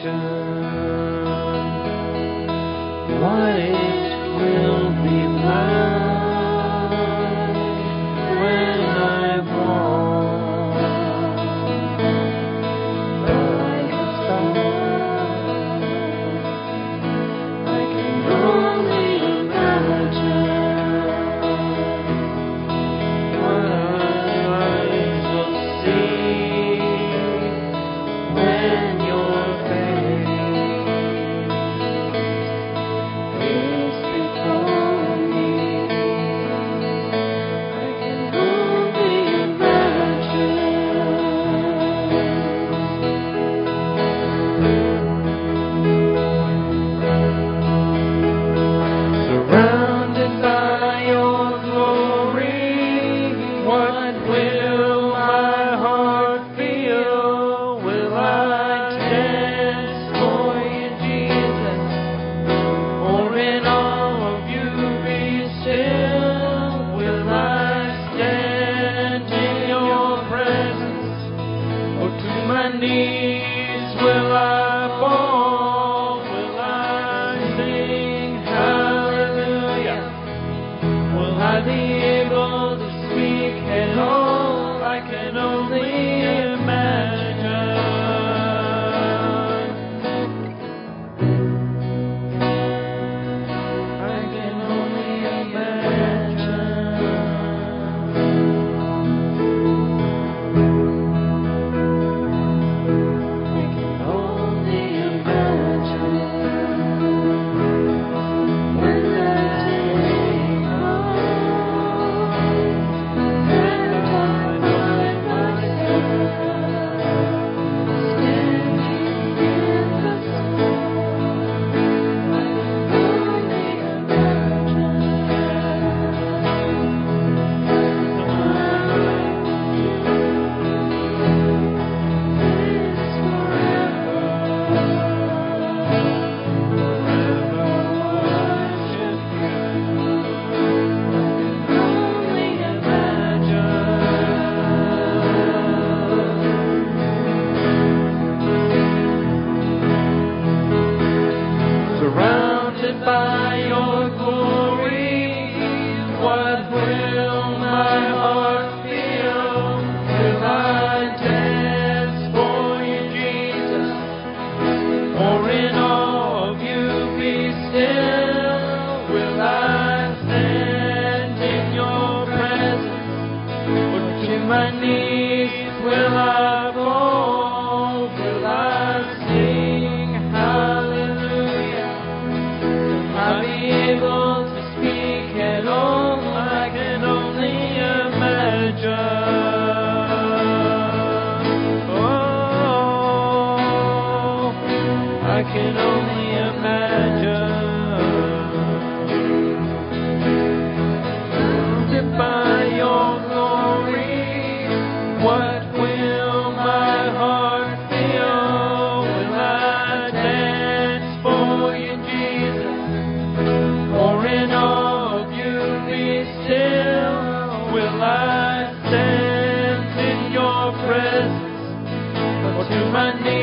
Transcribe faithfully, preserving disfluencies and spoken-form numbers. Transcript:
what it will be like when I walk by your side. I can only imagine what our eyes will see when your face is before me. I can only imagine. Surrounded by your glory, what will my heart feel? Will I dance for you, Jesus? Or in all of you be still? Will I stand in your presence? Or to my knees will I fall? Will I sing hallelujah? Will I be able to speak at all? I can only imagine. I can only imagine. I can only imagine when that day comes and I find myself standing in the sun. I can only imagine. It's forever, forever worship you. I can only imagine. Surrounded by your glory, what will my heart feel? Will I dance for you, Jesus? Or in all of you be still? Will I stand in your presence? Or to my knees will I fall? Will I sing hallelujah? Will I be able to speak at all? I can only imagine. Oh, I can only imagine. Surrounded by your glory, what will my heart feel? Will I dance for you, Jesus? Or in all of you be still? Will I stand in your presence? Or to my knees